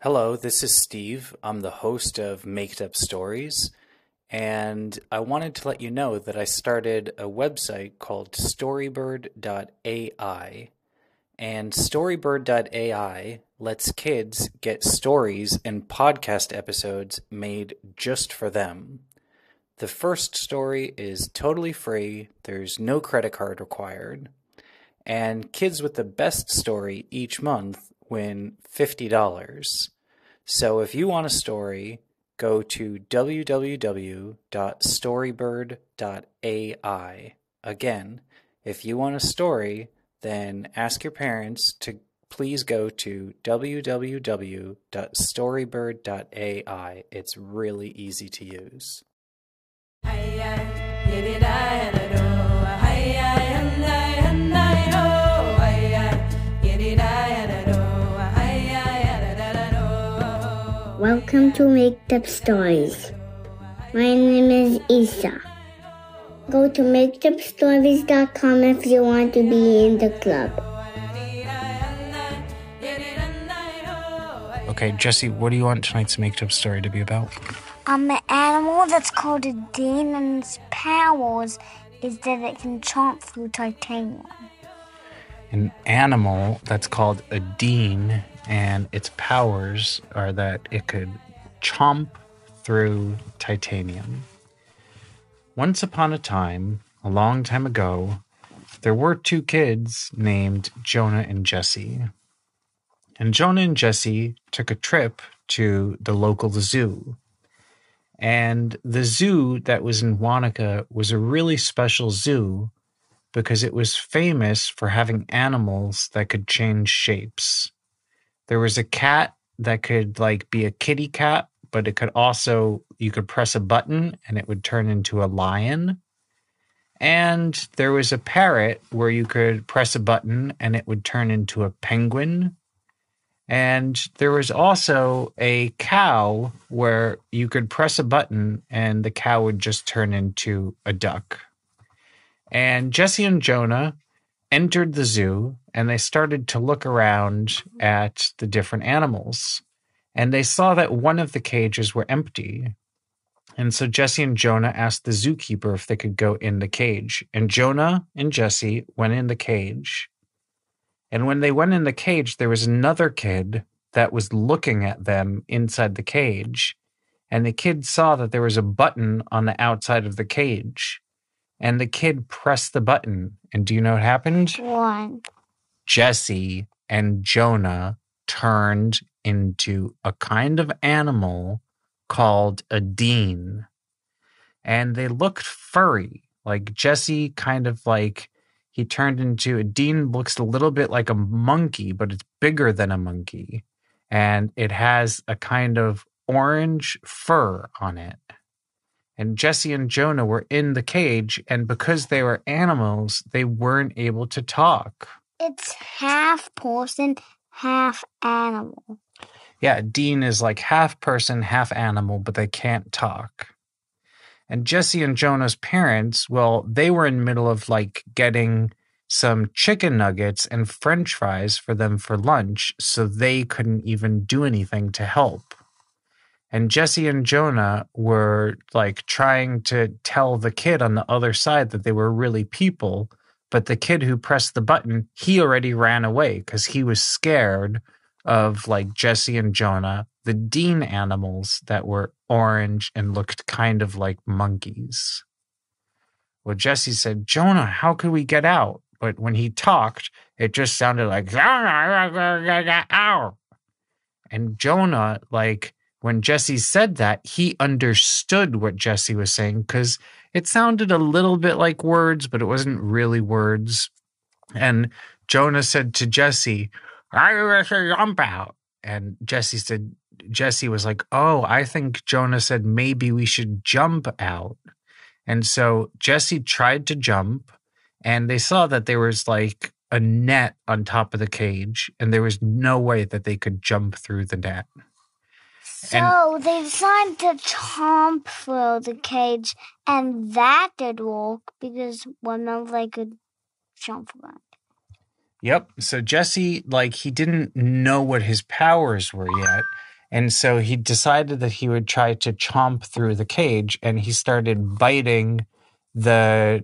Hello, this is Steve. I'm the host of Maked Up Stories, and I wanted to let you know that I started a website called Storybird.ai. And Storybird.ai lets kids get stories and podcast episodes made just for them. The first story is totally free, there's no credit card required, and kids with the best story each month win $50. So if you want a story, go to www.storybird.ai. Again, if you want a story, then ask your parents to please go to www.storybird.ai. It's really easy to use. Welcome to Make Up Stories. My name is Isa. Go to makeupstories.com if you want to be in the club. Okay, Jesse, what do you want tonight's Make Up Story to be about? The animal that's called a dean, and its powers is that it can chomp through titanium. An animal that's called a dean, and its powers are that it could chomp through titanium. Once upon a time, a long time ago, there were two kids named Jonah and Jesse. And Jonah and Jesse took a trip to the local zoo. And the zoo that was in Wanaka was a really special zoo because it was famous for having animals that could change shapes. There was a cat that could be a kitty cat, but it could also, you could press a button and it would turn into a lion. And there was a parrot where you could press a button and it would turn into a penguin. And there was also a cow where you could press a button and the cow would just turn into a duck. And Jesse and Jonah entered the zoo and they started to look around at the different animals. And they saw that one of the cages were empty. And so Jesse and Jonah asked the zookeeper if they could go in the cage. And Jonah and Jesse went in the cage. And when they went in the cage, there was another kid that was looking at them inside the cage. And the kid saw that there was a button on the outside of the cage. And the kid pressed the button. And do you know what happened? What? Jesse and Jonah turned into a kind of animal called a dean. And they looked furry. Like Jesse he turned into a dean, looks a little bit like a monkey, but it's bigger than a monkey. And it has a kind of orange fur on it. And Jesse and Jonah were in the cage, and because they were animals, they weren't able to talk. It's half person, half animal. Yeah, Dean is like half person, half animal, but they can't talk. And Jesse and Jonah's parents, well, they were in the middle of getting some chicken nuggets and French fries for them for lunch, so they couldn't even do anything to help. And Jesse and Jonah were trying to tell the kid on the other side that they were really people, but the kid who pressed the button, he already ran away because he was scared of Jesse and Jonah, the dean animals that were orange and looked kind of like monkeys. Well, Jesse said, "Jonah, how could we get out?" But when he talked, it just sounded like, "Ow." And Jonah, when Jesse said that, he understood what Jesse was saying because it sounded a little bit like words, but it wasn't really words. And Jonah said to Jesse, "I wish to jump out." And Jesse was like, "Oh, I think Jonah said maybe we should jump out." And so Jesse tried to jump, and they saw that there was a net on top of the cage, and there was no way that they could jump through the net. So they decided to chomp through the cage, and that did work because one of they could jump around. Yep. So Jesse, he didn't know what his powers were yet. And so he decided that he would try to chomp through the cage, and he started biting the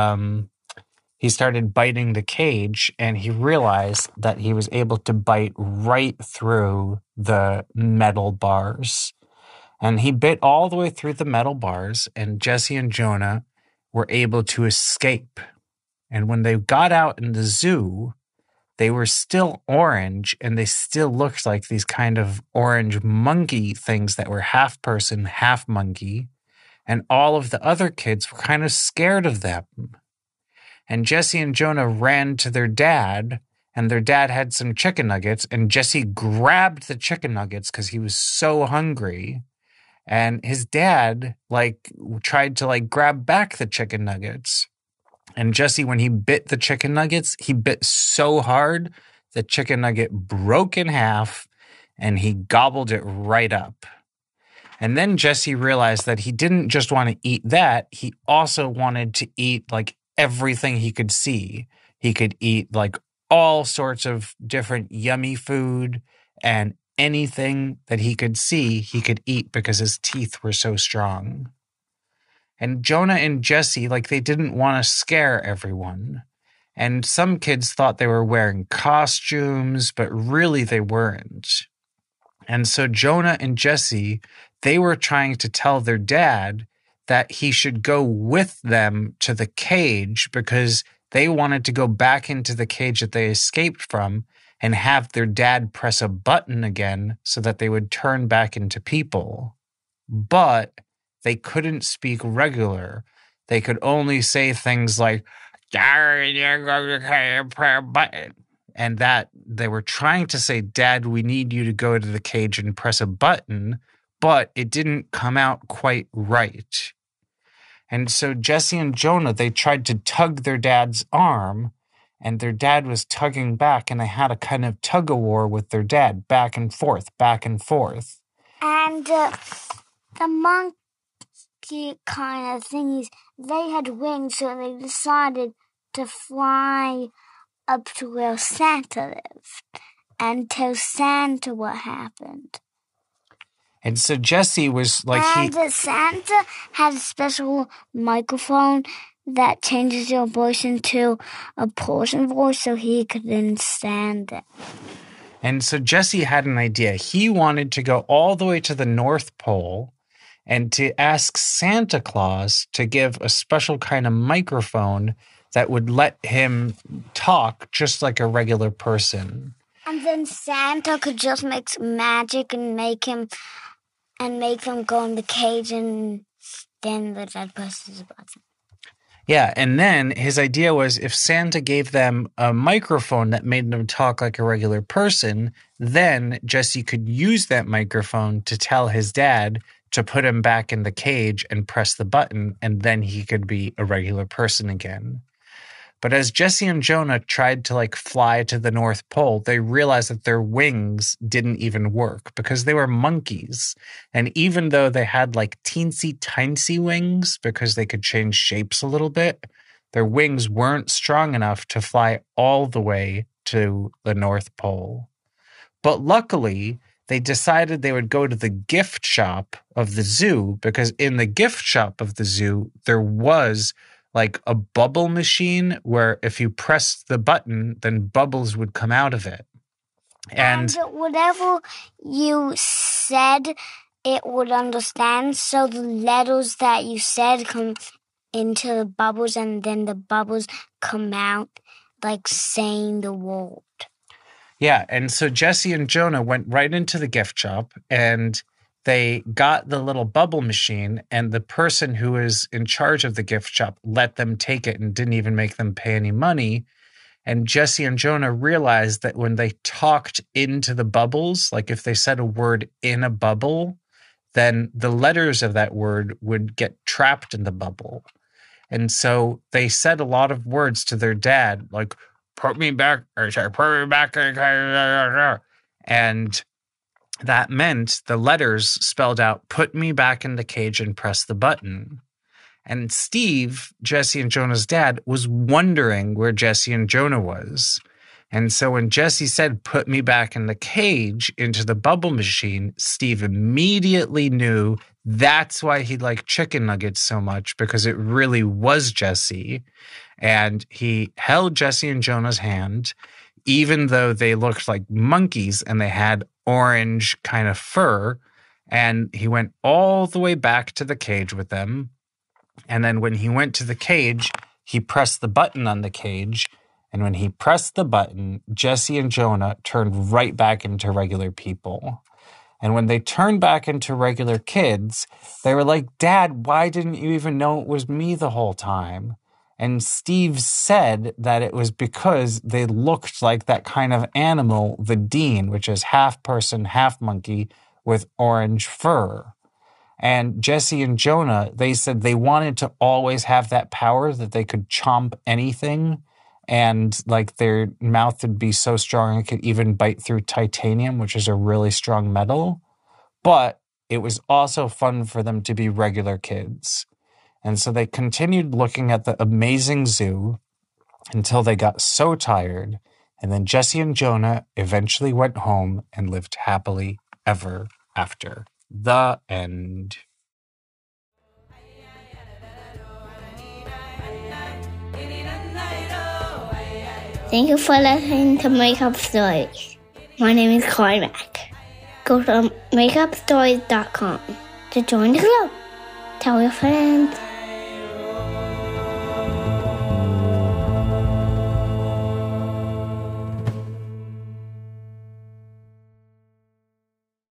cage, and he realized that he was able to bite right through the metal bars. And he bit all the way through the metal bars, and Jesse and Jonah were able to escape. And when they got out in the zoo, they were still orange, and they still looked like these kind of orange monkey things that were half person, half monkey. And all of the other kids were kind of scared of them. And Jesse and Jonah ran to their dad, and their dad had some chicken nuggets, and Jesse grabbed the chicken nuggets because he was so hungry. And his dad, tried to, grab back the chicken nuggets. And Jesse, when he bit the chicken nuggets, he bit so hard, the chicken nugget broke in half, and he gobbled it right up. And then Jesse realized that he didn't just want to eat that. He also wanted to eat, everything he could see. He could eat, all sorts of different yummy food, and anything that he could see, he could eat because his teeth were so strong. And Jonah and Jesse, they didn't want to scare everyone. And some kids thought they were wearing costumes, but really they weren't. And so Jonah and Jesse, they were trying to tell their dad that he should go with them to the cage because they wanted to go back into the cage that they escaped from and have their dad press a button again so that they would turn back into people. But they couldn't speak regular. They could only say things like, and that they were trying to say, Dad, we need you to go to the cage and press a button, but it didn't come out quite right. And so Jesse and Jonah, they tried to tug their dad's arm, and their dad was tugging back, and they had a kind of tug-of-war with their dad, back and forth, back and forth. And the monkey kind of thingies, they had wings, so they decided to fly up to where Santa lived and tell Santa what happened. And so Jesse was Santa has a special microphone that changes your voice into a person voice so he could understand it. And so Jesse had an idea. He wanted to go all the way to the North Pole and to ask Santa Claus to give a special kind of microphone that would let him talk just like a regular person. And then Santa could just make some magic and make them go in the cage, and then the dad presses a button. Yeah, and then his idea was if Santa gave them a microphone that made them talk like a regular person, then Jesse could use that microphone to tell his dad to put him back in the cage and press the button, and then he could be a regular person again. But as Jesse and Jonah tried to fly to the North Pole, they realized that their wings didn't even work because they were monkeys. And even though they had teensy tiny wings because they could change shapes a little bit, their wings weren't strong enough to fly all the way to the North Pole. But luckily, they decided they would go to the gift shop of the zoo because in the gift shop of the zoo, there was a bubble machine where if you pressed the button, then bubbles would come out of it. And whatever you said, it would understand. So the letters that you said come into the bubbles, and then the bubbles come out saying the word. Yeah, and so Jesse and Jonah went right into the gift shop, and they got the little bubble machine, and the person who was in charge of the gift shop let them take it and didn't even make them pay any money. And Jesse and Jonah realized that when they talked into the bubbles, if they said a word in a bubble, then the letters of that word would get trapped in the bubble. And so they said a lot of words to their dad, put me back, and that meant the letters spelled out, put me back in the cage and press the button. And Steve, Jesse and Jonah's dad, was wondering where Jesse and Jonah was. And so when Jesse said, put me back in the cage into the bubble machine, Steve immediately knew that's why he liked chicken nuggets so much, because it really was Jesse. And he held Jesse and Jonah's hand, even though they looked like monkeys and they had orange kind of fur. And he went all the way back to the cage with them. And then when he went to the cage, he pressed the button on the cage. And when he pressed the button, Jesse and Jonah turned right back into regular people. And when they turned back into regular kids, they were like, Dad, why didn't you even know it was me the whole time? And Steve said that it was because they looked like that kind of animal, the Dean, which is half person, half monkey with orange fur. And Jesse and Jonah, they said they wanted to always have that power that they could chomp anything. And like their mouth would be so strong it could even bite through titanium, which is a really strong metal. But it was also fun for them to be regular kids. And so they continued looking at the amazing zoo until they got so tired. And then Jesse and Jonah eventually went home and lived happily ever after. The end. Thank you for listening to Makeup Stories. My name is Cormac. Go to makeupstories.com to join the club. Tell your friends.